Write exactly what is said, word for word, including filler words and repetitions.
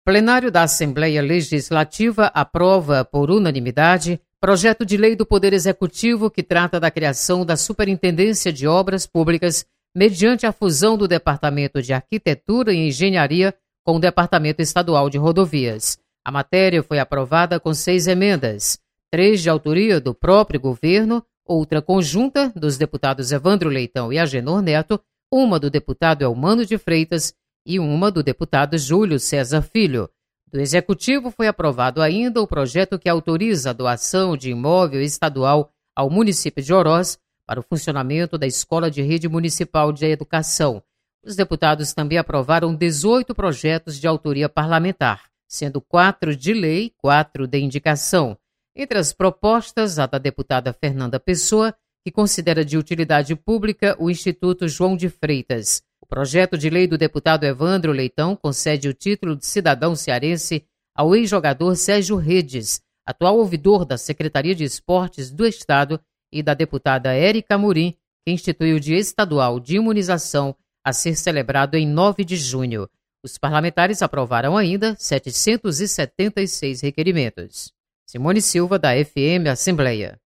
Plenário da Assembleia Legislativa aprova, por unanimidade, projeto de lei do Poder Executivo que trata da criação da Superintendência de Obras Públicas mediante a fusão do Departamento de Arquitetura e Engenharia com o Departamento Estadual de Rodovias. A matéria foi aprovada com seis emendas, três de autoria do próprio governo, outra conjunta dos deputados Evandro Leitão e Agenor Neto, uma do deputado Elmano de Freitas e uma do deputado Júlio César Filho. Do Executivo foi aprovado ainda o projeto que autoriza a doação de imóvel estadual ao município de Oroz para o funcionamento da Escola de Rede Municipal de Educação. Os deputados também aprovaram dezoito projetos de autoria parlamentar, sendo quatro de lei, quatro de indicação. Entre as propostas, a da deputada Fernanda Pessoa, que considera de utilidade pública o Instituto João de Freitas. O projeto de lei do deputado Evandro Leitão concede o título de cidadão cearense ao ex-jogador Sérgio Redes, atual ouvidor da Secretaria de Esportes do Estado, e da deputada Érica Amorim, que instituiu o Dia Estadual de Imunização a ser celebrado em nove de junho. Os parlamentares aprovaram ainda setecentos e setenta e seis requerimentos. Simone Silva, da F M Assembleia.